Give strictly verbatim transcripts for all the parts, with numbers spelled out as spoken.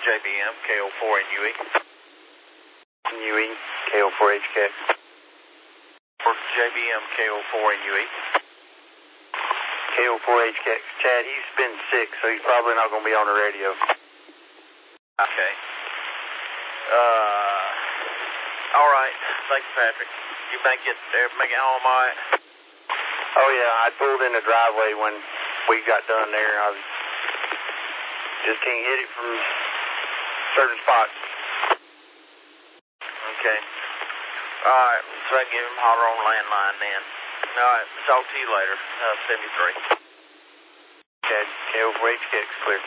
J B M, K O four N U E. N U E, K O four H K X. For J B M, K O four N U E. K O four H K X. Chad, he's been sick, so he's probably not going to be on the radio. Okay. Uh, all right. Thanks, Patrick. You make it, uh, make it home all right? Oh, yeah, I pulled in the driveway when we got done there. I was, just can't hit it from certain spots. Okay. All right, so I give him holler on landline then. All right, talk to you later. Uh, seventy-three. Chad, K O four H K X, clear.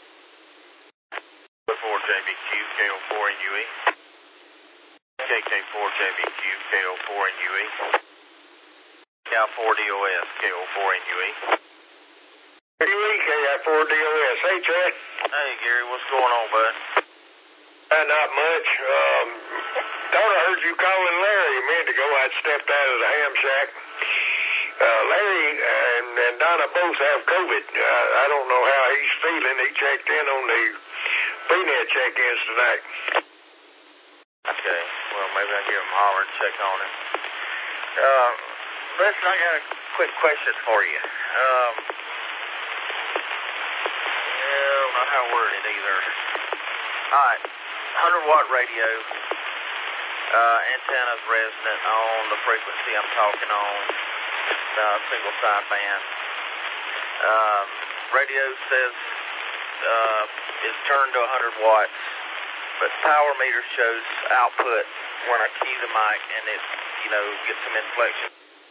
four J B Q, K O four N U E. K K four J B Q, K O four N U E. Cal four D O S, K O four N U E. N U E, K I four D O S. Hey, Chad. Hey, Gary, what's going on, bud? Uh, not much. Um, thought I heard you calling Larry a minute ago. I'd stepped out of the ham shack. Uh, Larry and, and Donna both have COVID. Uh, I don't know how he's feeling. He checked in on the P net check-ins tonight. Okay, well, maybe I'll give him a holler and check on him. Uh, listen, I got a quick question for you. Um, I don't know how to word it either. All right, one hundred watt radio, uh, antennas resonant on the frequency I'm talking on, uh, single sideband. Um, radio says uh, is turned to one hundred watts, but power meter shows output when I key the mic and it, you know, gets some inflection.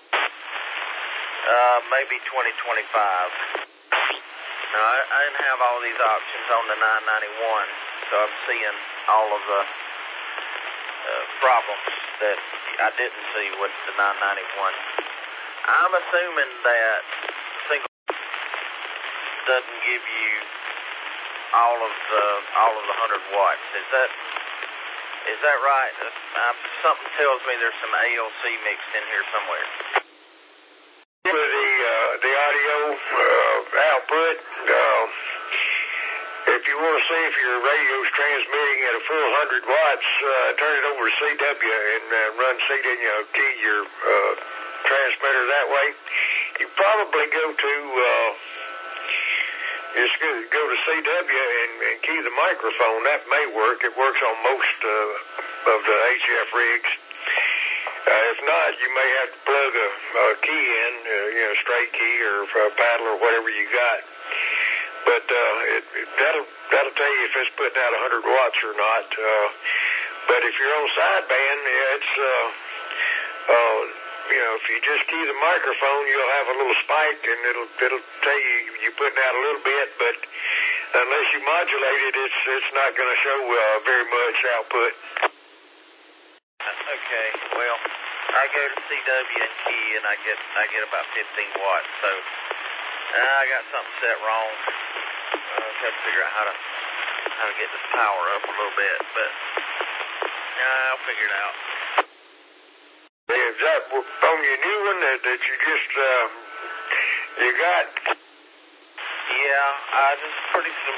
Uh, maybe twenty twenty-five. Now, I, I didn't have all these options on the nine ninety-one, so I'm seeing all of the uh, problems that I didn't see with the nine ninety-one. I'm assuming that single doesn't give you all of the all of the one hundred watts. Is that is that right? Uh, something tells me there's some A L C mixed in here somewhere. The uh, the audio uh, output. Uh, if you want to see if your radio's transmitting at a full one hundred watts, uh, turn it over to C W and uh, run C W, you know, key your uh, transmitter that way. You probably go to uh, just go, go to C W and, and key the microphone. That may work. It works on most uh, of the H F rigs. Uh, if not, you may have to plug a, a key in, uh, you know, straight key or a paddle or whatever you got. But uh, it, it, that'll that'll tell you if it's putting out one hundred watts or not. Uh, but if you're on sideband, yeah, it's uh, uh, you know, if you just key the microphone, you'll have a little spike, and it'll it'll tell you you're putting out a little bit. But unless you modulate it, it's it's not going to show uh, very much output. Okay, well, I go to C W and key, and I get I get about fifteen watts. So uh, I got something set wrong. I uh, got to figure out how to how to get this power up a little bit, but uh, I'll figure it out. Is that on your new one that, that you just uh, you got? Yeah, I just pretty some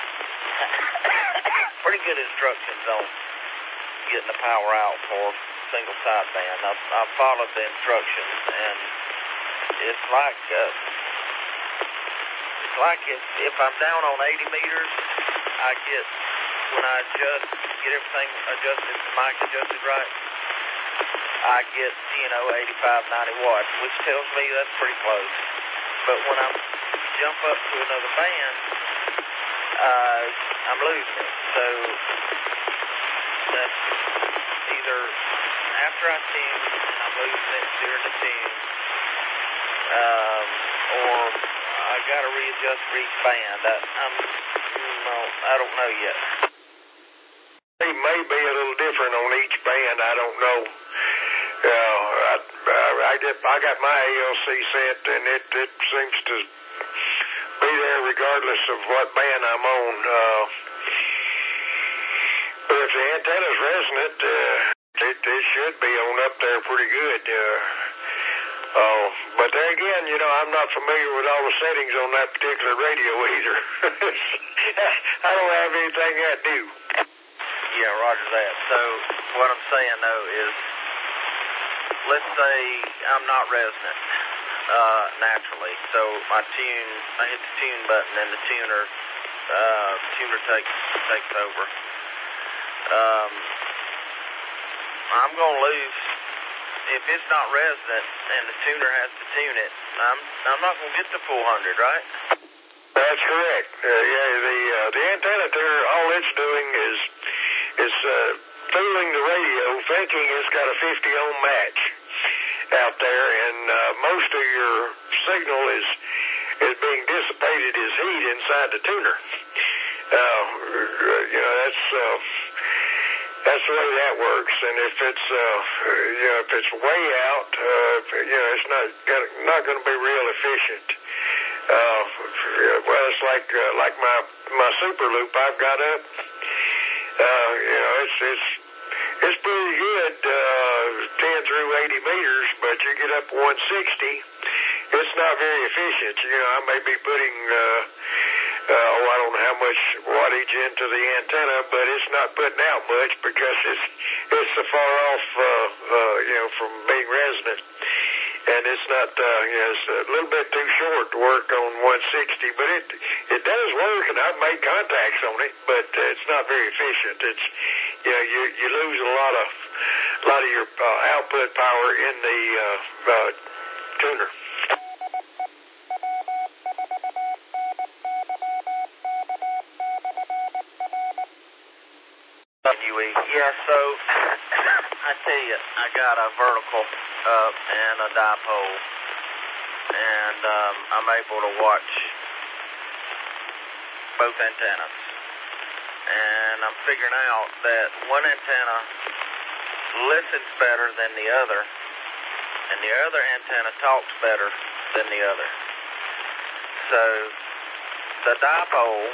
pretty good instructions on getting the power out for single sideband. I've, I've followed the instructions, and it's like uh, it's like if if I'm down on eighty meters, I get when I adjust, get everything adjusted, the mic adjusted right, I get, you know, eighty-five, ninety watts, which tells me that's pretty close. But when I jump up to another band, uh, I'm losing it. So that's either after I tune and I'm losing it during the tune, um, or I got to readjust for each band. I, I'm, no, I don't know yet. It may be a little different on each band. I don't know. Uh, I, I, get, I got my A L C set, and it, it seems to be there regardless of what band I'm on. Uh, but if the antenna's resonant, uh, it, it should be on up there pretty good. Uh, Uh, but there again, you know, I'm not familiar with all the settings on that particular radio either. I don't have anything that new. Yeah, roger that. So what I'm saying, though, is let's say I'm not resonant uh, naturally. So my tune, I hit the tune button and the tuner, uh, tuner takes, takes over. Um, I'm going to lose. If it's not resonant and the tuner has to tune it, I'm I'm not going to get the full hundred, right? That's correct. Uh, yeah, the uh, the antenna tuner, all it's doing is is uh, fooling the radio, thinking it's got a fifty ohm match out there, and uh, most of your signal is is being dissipated as heat inside the tuner. Uh, you know, that's. Uh, That's the way that works, and if it's uh, you know if it's way out, uh, you know it's not gonna, not going to be real efficient. Uh, well, it's like uh, like my my super loop I've got up. Uh, you know, it's it's it's pretty good, uh, ten through eighty meters, but you get up to one sixty, it's not very efficient. You know, I may be putting. Uh, Uh, oh, I don't know how much wattage into the antenna, but it's not putting out much because it's it's so far off, uh, uh, you know, from being resonant, and it's not, uh, you know, it's a little bit too short to work on one sixty. But it it does work, and I've made contacts on it, but uh, it's not very efficient. It's, you know, you you lose a lot of a lot of your uh, output power in the uh, uh, tuner. Yeah, so I tell you, I got a vertical up and a dipole, and um, I'm able to watch both antennas. And I'm figuring out that one antenna listens better than the other, and the other antenna talks better than the other. So the dipole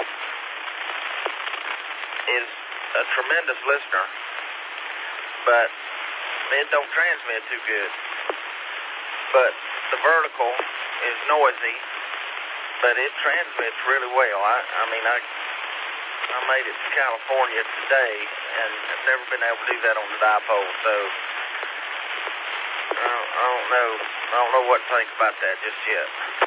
is a tremendous listener, but it don't transmit too good. But the vertical is noisy, but it transmits really well. I, I mean, I I made it to California today, and I've never been able to do that on the dipole, so I don't, I don't know. I don't know what to think about that just yet.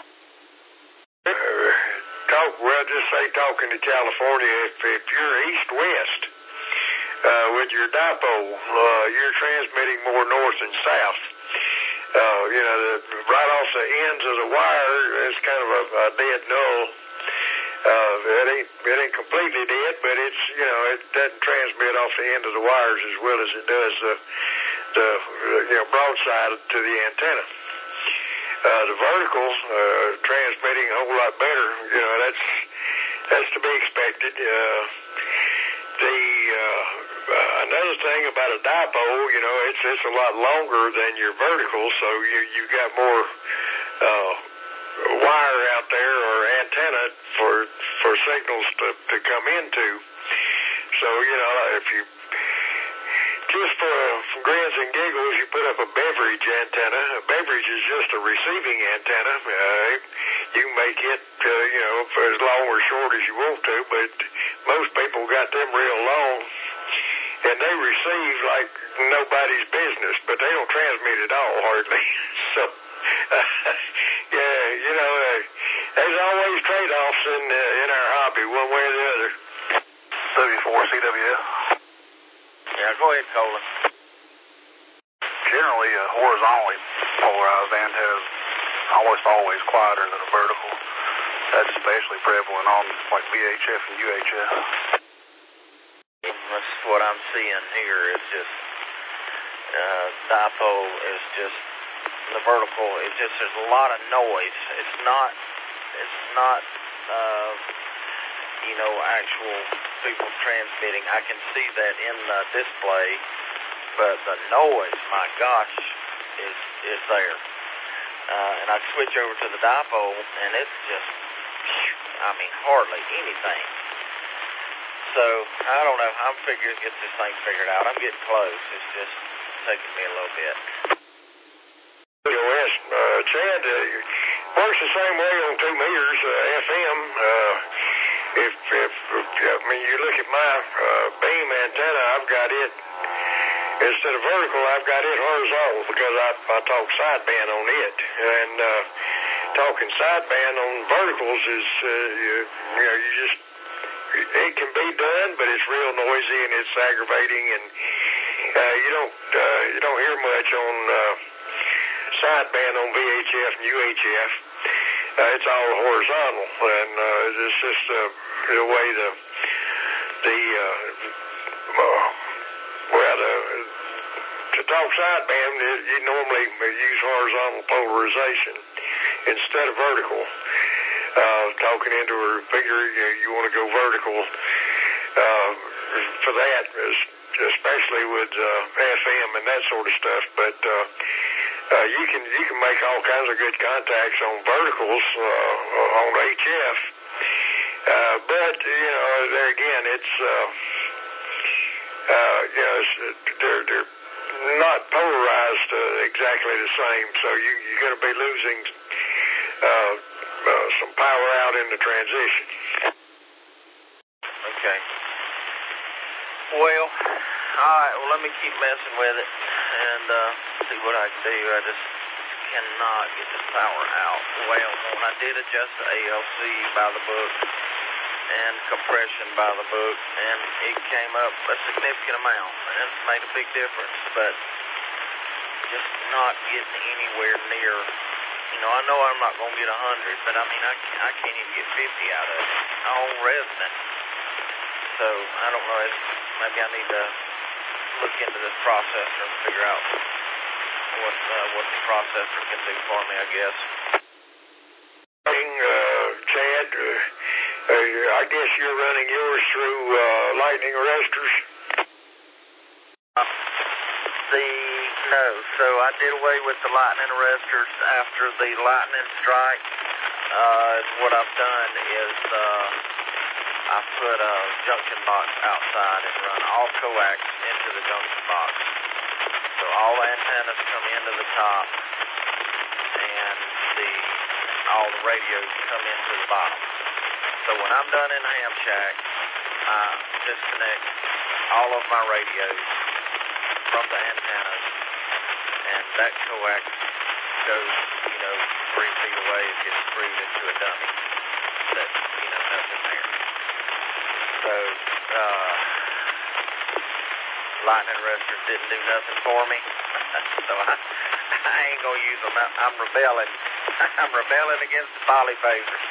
Uh, talk, well, just say talking to California, if, if you're east-west, Uh, with your dipole, uh, you're transmitting more north and south. Uh, you know, the, right off the ends of the wire, it's kind of a, a dead null. Uh, it ain't it ain't completely dead, but it's, you know, it doesn't transmit off the end of the wires as well as it does the the you know broadside to the antenna. Uh, the vertical uh, transmitting a whole lot better. You know, that's that's to be expected. Uh, the uh, uh, another thing about a dipole, you know, it's it's a lot longer than your vertical, so you you got more uh, wire out there or antenna for for signals to to come into. So you know, if you just for, for grins and giggles, you put up a beverage antenna. A beverage is just a receiving antenna. Uh, you can make it, uh, you know, for as long or short as you want to, but most people got them real long, and they receive like nobody's business, but they don't transmit at all, hardly. So, uh, yeah, you know, uh, there's always trade-offs in uh, in our hobby, one way or the other. W four C W F. Yeah, go ahead, Colin. Generally, a horizontally polarized antenna is almost always quieter than a vertical. That's especially prevalent on like V H F and U H F. That's what I'm seeing here is just uh, dipole is just the vertical. It's just there's a lot of noise. It's not. It's not. Uh, you know, actual people transmitting. I can see that in the display, but the noise, my gosh, is is there. Uh, and I switch over to the dipole, and it's just, I mean, hardly anything. So, I don't know. I'm figuring to get this thing figured out. I'm getting close. It's just taking me a little bit. West, uh, Chad, uh, works the same way on two meters, uh, F M. Uh, if, if, if, I mean, you look at my uh, beam antenna, I've got it, instead of vertical, I've got it horizontal because I, I talk sideband on it. And uh, talking sideband on verticals is, uh, you, you know, you just, it can be done, but it's real noisy and it's aggravating, and uh, you don't uh, you don't hear much on uh, sideband on V H F and U H F. Uh, it's all horizontal, and uh, it's just uh, the way the the uh, uh, well the, to talk sideband, you normally use horizontal polarization instead of vertical. Uh, talking into a repeater, you, you want to go vertical uh, for that, especially with uh, F M and that sort of stuff. But uh, uh, you can you can make all kinds of good contacts on verticals uh, on H F. Uh, but you know, there again, it's uh, uh, you know it's, they're they're not polarized uh, exactly the same, so you you're going to be losing. Uh, Uh, some power out in the transition. Okay. Well, all right. Well, let me keep messing with it and uh, see what I can do. I just cannot get the power out. Well, when I did adjust the A L C by the book and compression by the book, and it came up a significant amount, and it made a big difference, but just not getting anywhere near. You know, I know I'm not going to get one hundred, but I mean, I can't, I can't even get fifty out of it. All resonant. So, I don't know if maybe I need to look into this processor and figure out what uh, what the processor can do for me, I guess. Uh, Chad, uh, uh, I guess you're running yours through uh, lightning arresters? Uh, the No, so I did away with the lightning arresters after the lightning strike. Uh, what I've done is uh, I put a junction box outside and run all coax into the junction box. So all the antennas come into the top, and the all the radios come into the bottom. So when I'm done in the ham shack, I disconnect all of my radios from the antennas, and that coax goes, you know, three feet away. It gets screwed into a dummy that, you know, nothing there. So, uh, lightning arresters didn't do nothing for me, so I, I ain't gonna use them. I'm rebelling. I'm rebelling against the polyphasers.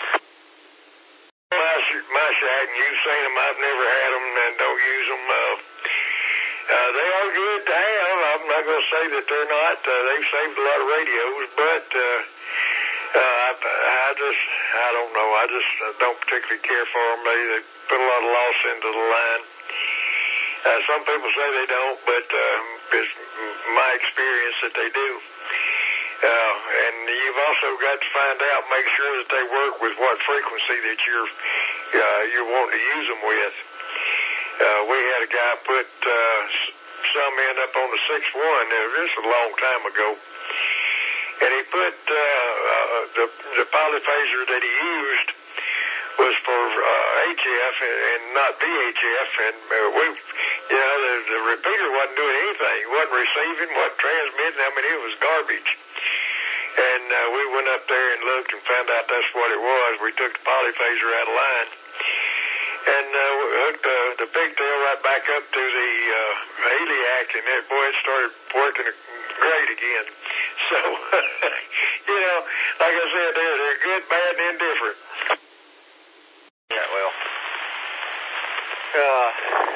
My, my shack, and you've seen them. I've never had them and don't use them. Uh, Uh, they are good to have. I'm not going to say that they're not. Uh, they've saved a lot of radios, but uh, uh, I, I just, I don't know. I just don't particularly care for them. They, they put a lot of loss into the line. Uh, some people say they don't, but um, it's my experience that they do. Uh, and you've also got to find out, make sure that they work with what frequency that you're uh, you're wanting to use them with. Uh, we had a guy put uh, some in up on the six one. Uh, this was a long time ago. And he put uh, uh, the, the polyphaser that he used was for uh, H F and, and not V H F. And uh, we, you know, the, the repeater wasn't doing anything. It wasn't receiving, wasn't transmitting. I mean, it was garbage. And uh, we went up there and looked and found out that's what it was. We took the polyphaser out of line. And uh, we hooked uh, the pigtail right back up to the uh, heliac, and it, boy, it started working great again. So, you know, like I said, they're, they're good, bad, and indifferent. Yeah, well, uh,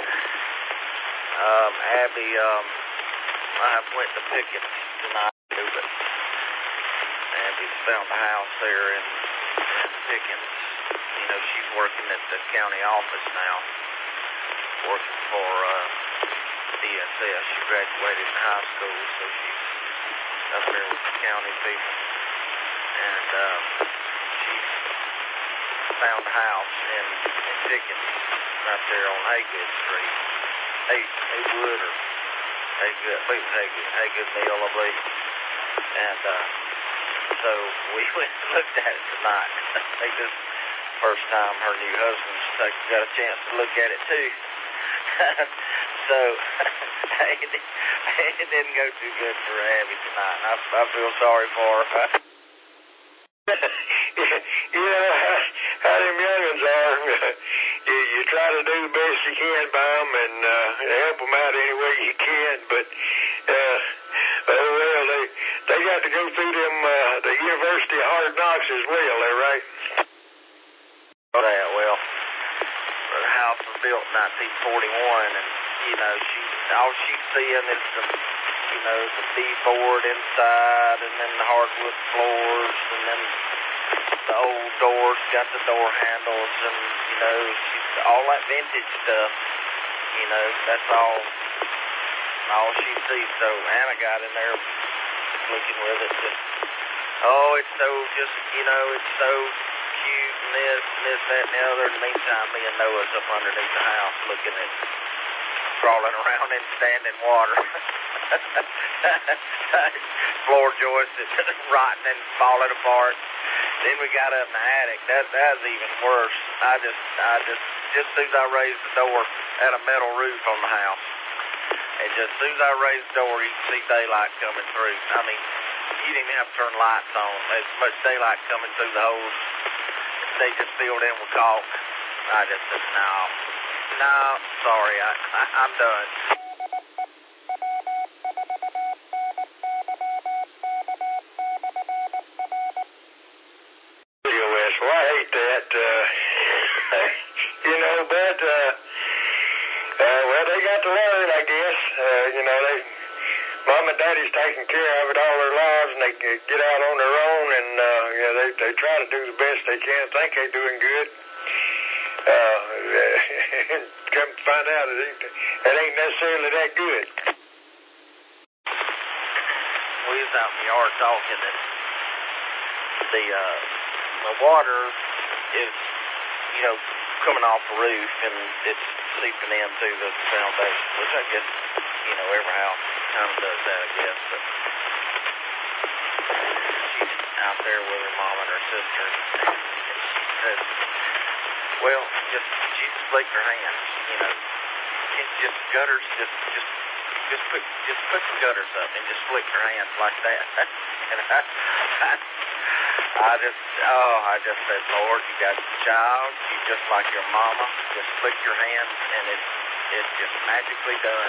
um, Abby, um, I went to Pickens tonight, too, but Abby's found a house there in, in Pickens. You know, she's working at the county office now, working for uh, D S S. She graduated in high school, so she's up there with the county people. And uh, she's found a house in, in Pickens, right there on Haygood Street. Hay, Haywood or Haygood, I believe it's Haygood, Haygood Mill, I believe. And uh, So we went and looked at it tonight. I think this is the first time her new husband's got a chance to look at it too. So it, it didn't go too good for Abby tonight. I, I feel sorry for her. You know how, how them young'uns are. you, you try to do the best you can by them and uh, help them out any way you can, but uh, oh well, they they got to go through them uh, the University of Hard Knocks as well. They right? Oh, yeah, well, her house was built in nineteen forty-one, and you know she all she's seeing is the you know the beadboard inside, and then the hardwood floors, and then the old doors got the door handles, and you know she's all that vintage stuff. You know that's all all she sees. So Anna got in there looking with it. Just, oh, it's so just you know it's so cute and this and this that and the other. In the meantime, me and Noah's up underneath the house looking at crawling around in standing water. Floor joists rotting and falling apart. Then we got up in the attic. That that was even worse. I just I just just as soon as I raised the door, had a metal roof on the house. And just as soon as I raised the door, you could see daylight coming through. I mean, you didn't even have to turn lights on. There's much daylight coming through the holes. They just filled in with caulk. I just said, no, no, sorry, I, I I'm done. Well, I hate that. Uh, you know, but uh, uh, well, they got to learn, I guess. Uh, you know, they, mom and daddy's taking care of it all their lives, and they get out on their own, and uh, you know, they they try to do the best they can. Think they're doing good. Uh, come to find out, it ain't, it ain't necessarily that good. We was out in the yard talking, and the uh, the water is, you know, coming off the roof, and it's seeping in through the foundation, which I guess, you know, every house kind of does that, I guess. But she's out there with her mom and her sister, and she said, well, just she just flicked her hands, you know, it's just gutters, just just just put just put the gutters up and just flick her hands like that. And I, I I just, oh, I just said, Lord, you got a child, you just like your mama, just flick your hands, and it's, it's just magically done.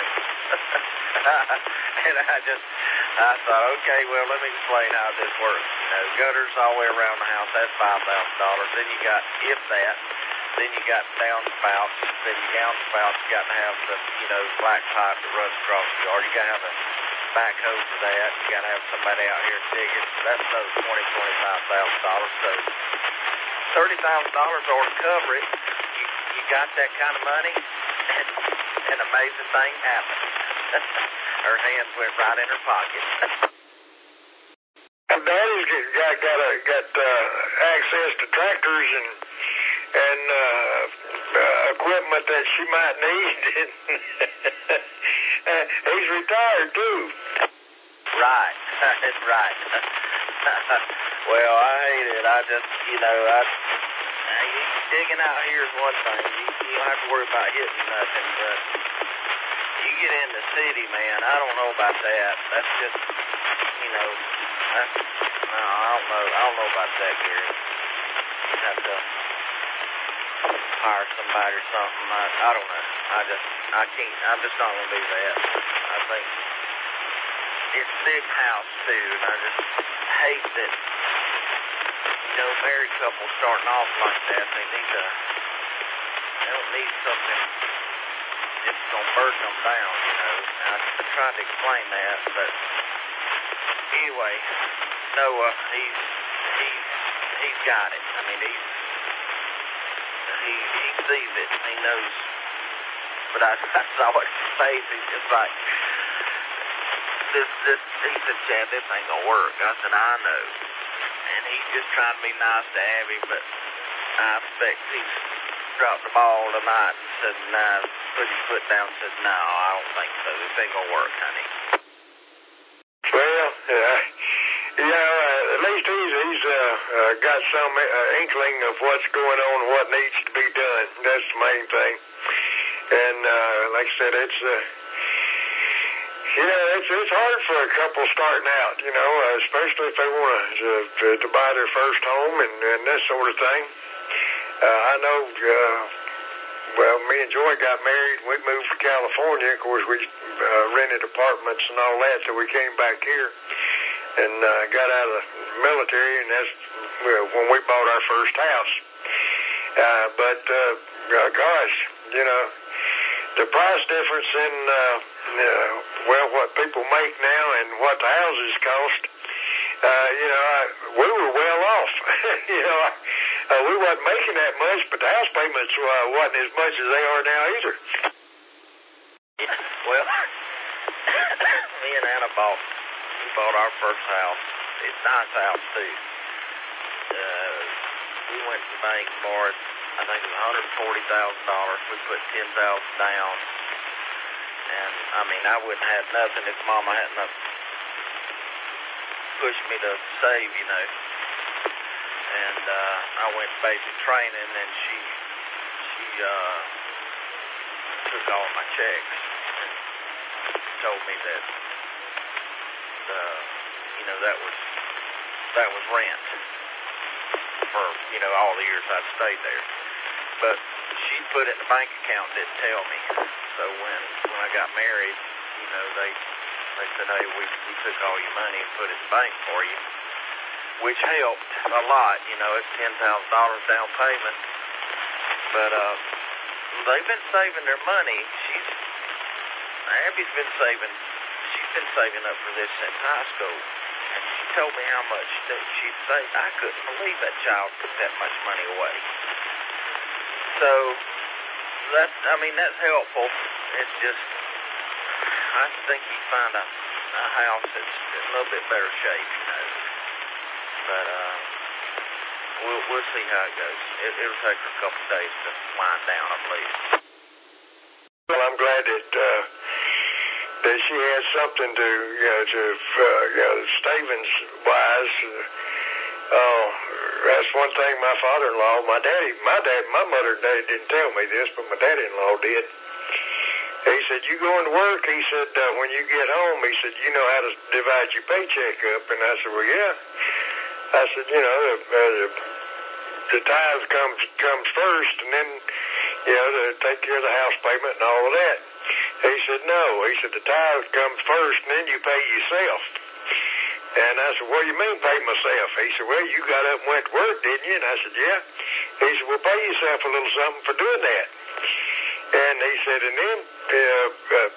And I just, I thought, okay, well, let me explain how this works. You know, gutters all the way around the house, that's five thousand dollars. Then you got, if that, then you got downspouts, then your downspouts, you got to have the, you know, black pipe that runs across the yard. You got to have a backhoe for that. You got to have somebody out here digging. So that's another twenty, twenty-five thousand dollars. So thirty thousand dollars ought to cover it. You you got that kind of money, and an amazing thing happened. Her hands went right in her pocket. Daddy's got got a, got uh, access to tractors and and uh, uh, equipment that she might need. uh, he's retired too. Right, that's right. Well, I hate it. I just, you know, I, I digging out here is one thing. You, you don't have to worry about hitting nothing, but you get in the city, man, I don't know about that. That's just, you know, that's, no, I don't know. I don't know about that, Gary. You have to hire somebody or something. I, I don't know. I just, I can't, I'm just not going to do that. I think it's a big house, too, and I just hate that, you know, married couples starting off like that, they need to, they don't need something that's going to burden them down, you know. And I, I tried to explain that, but anyway, Noah, he's, he's, he's got it. I mean, he's, he, he sees it, he knows, but I, I saw it in his face, he's just like, This, this, he said, Chad, this ain't gonna work. I said, I know. And he's just trying to be nice to Abby, but I expect he's dropped the ball tonight and said, nah, put his foot down and said, no, I don't think so. This ain't gonna work, honey. Well, uh, you know, uh, at least he uh, uh, got some uh, inkling of what's going on and what needs to be done. That's the main thing. And uh, like I said, it's uh, you know it's it's hard for a couple starting out, you know, uh, especially if they want to, to to buy their first home and, and that sort of thing. Uh, I know. Uh, well, me and Joy got married. We moved to California. Of course, we uh, rented apartments and all that, so we came back here and uh, got out of the military, and that's well, when we bought our first house. Uh, but uh, uh, gosh, you know, the price difference in uh, uh, well, what people make now and what the houses cost. Uh, you know, I, we were well off. you know, I, uh, we wasn't making that much, but the house payments uh, wasn't as much as they are now either. Yeah, well, me and Anna bought we bought our first house. It's a nice house too. Uh, we went to the bank for it. I think it was one hundred forty thousand dollars. We put ten thousand dollars down, and I mean, I wouldn't have had nothing if Mama hadn't have pushed me to save, you know. And uh, I went to basic training, and she she uh, took all my checks and told me that uh, you know that was that was rent for you know all the years I'd stayed there. But she put it in the bank account, didn't tell me. So when when I got married, you know they. They said, hey, we, we took all your money and put it in the bank for you, which helped a lot. You know, it's ten thousand dollars down payment. But uh, they've been saving their money. She's Abby's been saving. She's been saving up for this since high school. And she told me how much that she'd saved. I couldn't believe that child put that much money away. So, that, I mean, that's helpful. It's just... I think you find a, a house that's in a little bit better shape, you know. But uh, we'll we'll see how it goes. It, it'll take her a couple of days to wind down, I believe. Well, I'm glad that uh, that she has something to you know to uh, you know Stevens wise. Uh, oh, that's one thing. My father-in-law, my daddy, my dad, my mother and daddy didn't tell me this, but my daddy-in-law did. He said, you going to work? He said, uh, when you get home, he said, you know how to divide your paycheck up. And I said, well, yeah. I said, you know, the, uh, the, the tithe comes comes first, and then, you know, to take care of the house payment and all of that. He said, no. He said, the tithe comes first, and then you pay yourself. And I said, what do you mean pay myself? He said, well, you got up and went to work, didn't you? And I said, yeah. He said, well, pay yourself a little something for doing that. And he said, and then uh, uh,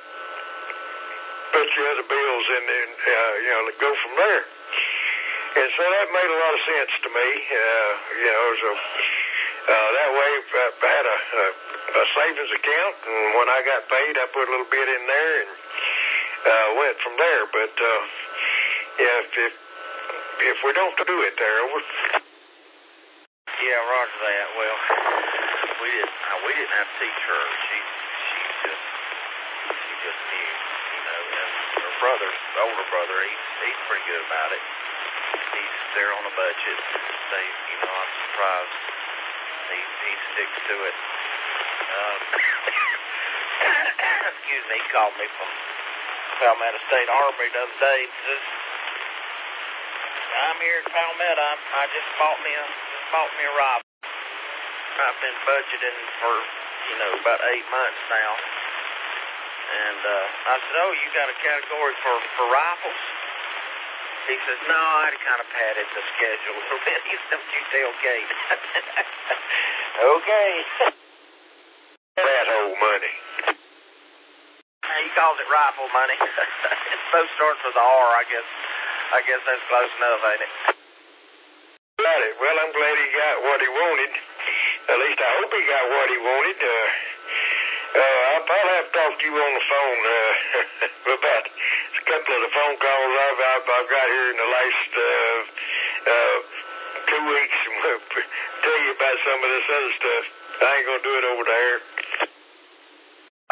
put your other bills in, and uh, you know, go from there. And so that made a lot of sense to me. Uh, you know, so uh, that way I had a, a, a savings account, and when I got paid, I put a little bit in there and uh, went from there. But uh, yeah, if, if if we don't do it there, over. Yeah, roger that. Well, we didn't. Uh, we didn't have to teach her. She, she's just, she just knew, you know. And her brother, the older brother, he's he's pretty good about it. He's there on a budget. They, you know, I'm surprised he he sticks to it. Um, excuse me. He called me from Palmetto State Armory the other day. He says, I'm here at Palmetto. I, I just bought me a. bought me a rifle. I've been budgeting for, you know, about eight months now. And uh, I said, oh, you got a category for, for rifles? He says, no, I kind of padded the schedule a little bit. He said, don't you tell Kate. Okay. That old money. He calls it rifle money. It both starts with a R, I guess. I guess that's close enough, ain't it? Got it. Well, I'm glad he got what he wanted. At least I hope he got what he wanted. Uh, uh, I'll probably have to talk to you on the phone uh, about a couple of the phone calls I've, I've, I've got here in the last uh, uh, two weeks. Tell you about some of this other stuff. I ain't going to do it over there.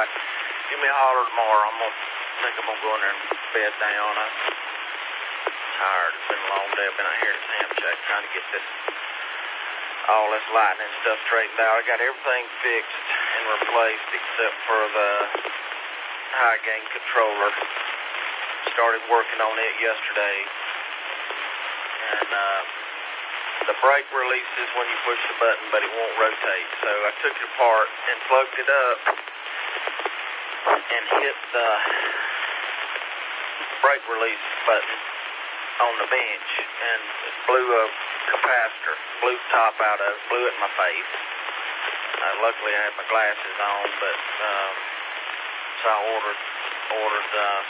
Give me a holler tomorrow. I'm gonna think I'm gonna go in there and bed down. I tired. It's been a long day. I've been out here at the ham shack trying to get this, all this lighting and stuff straightened out. I got everything fixed and replaced except for the high gain controller. Started working on it yesterday. And uh, the brake releases when you push the button, but it won't rotate. So I took it apart and plugged it up and hit the brake release button on the bench, and it blew a capacitor, blew the top out of it, blew it in my face. Uh, luckily I had my glasses on, but um, so I ordered ordered uh,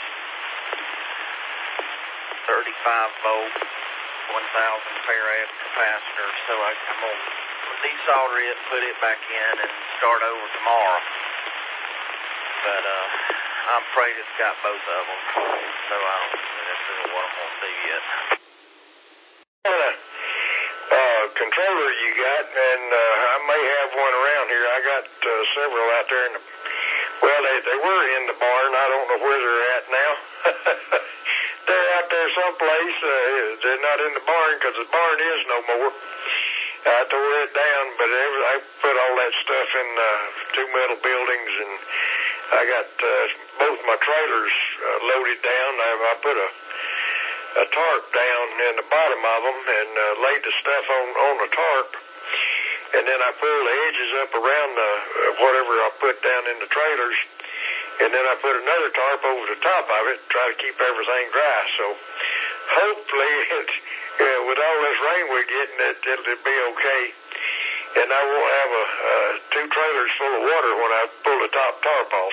thirty-five volt, one thousand farad capacitor. So I, I'm gonna desolder it, put it back in, and start over tomorrow. But uh, I'm afraid it's got both of them, so I don't that's really what I'm going to do yet. What kind of uh, controller you got? And uh, I may have one around here. I got uh, several out there in the, well, they, they were in the barn. I don't know where they're at now. They're out there someplace. Uh, they're not in the barn because the barn is no more. I tore it down, but I put all that stuff in uh, two metal buildings, and I got uh, both my trailers uh, loaded down. I, I put a, a tarp down in the bottom of them and uh, laid the stuff on, on the tarp, and then I pulled the edges up around the uh, whatever I put down in the trailers, and then I put another tarp over the top of it, try to keep everything dry. So hopefully, it, uh, with all this rain we're getting, it, it'll be okay. And I won't have a, uh, two trailers full of water when I pull the top tarp off.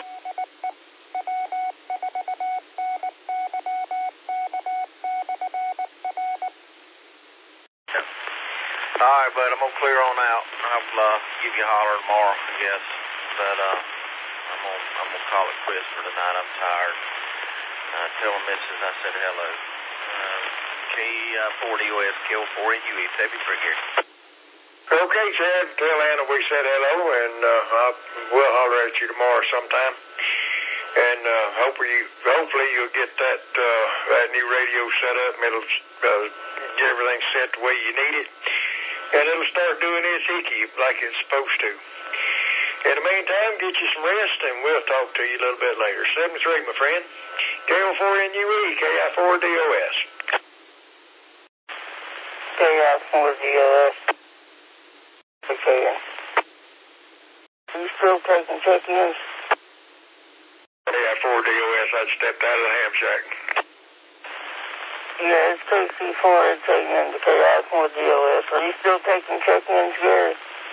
All right, bud, I'm going to clear on out. I'll uh, give you a holler tomorrow, I guess. But uh, I'm going I'm to call it quits for tonight. I'm tired. Uh, tell the missus I said hello. Uh, K four D O S, K four N U E, Debbie Brigade. Okay, Chad, tell Anna we said hello, and uh, I'll, we'll holler at you tomorrow sometime. And uh, hopefully, you, hopefully you'll get that uh, that new radio set up, and it'll uh, get everything set the way you need it, and it'll start doing its hickey like it's supposed to. In the meantime, get you some rest, and we'll talk to you a little bit later. seven three, my friend. K four N U E, K I four D O S. K I four D O S. Okay. Are you still taking check-ins? K I four D O S, I'd stepped out of the ham shack. Yeah, it's K C four taking in to K I four D O S. Are you still taking check-ins, Gary?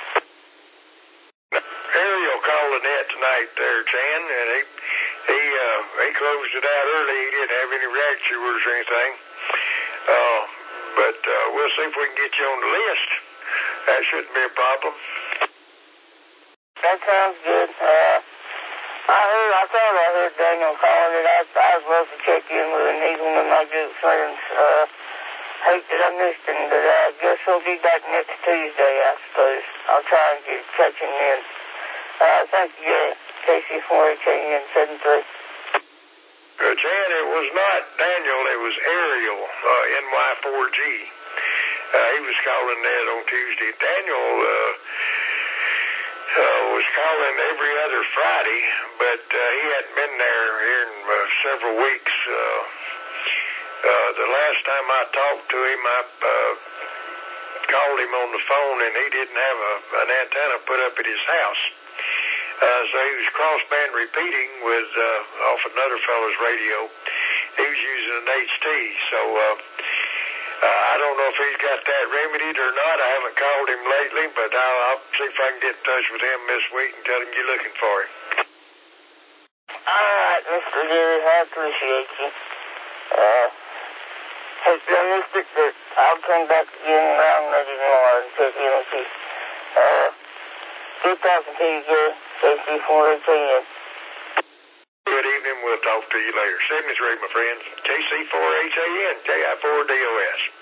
Ariel called the net tonight there, Chan, and he he uh, he closed it out early. He didn't have any reactors or anything. Uh, but uh, we'll see if we can get you on the list. That shouldn't be a problem. That sounds good. Uh, I heard, I thought I heard Daniel calling it. I, I'd love to check in with him. He's one of my good friends. Uh, hate that I missed him, but I guess he'll be back next Tuesday, I suppose. I'll try and get catching in. Uh, thank you, Gary. K C four H A N seven three. Uh, Chan, it was not Daniel. It was Ariel, uh, N Y four G. Uh, he was calling that on Tuesday. Daniel uh, uh, was calling every other Friday, but uh, he hadn't been there here in uh, several weeks. Uh, uh, the last time I talked to him, I uh, called him on the phone, and he didn't have a, an antenna put up at his house. Uh, so he was crossband repeating with uh, off another fellow's radio. He was using an H T, so uh, Uh, I don't know if he's got that remedied or not. I haven't called him lately, but I'll, I'll see if I can get in touch with him this week and tell him you're looking for him. All right, Mister Gary, I appreciate you. Uh, hope you missed it, but I'll come back again around maybe tomorrow and check in with you. Uh, good talking to you, Gary. K C four H A N. Good evening. We'll talk to you later. seventy-three, my friends. K C four H A N, K I four D O S.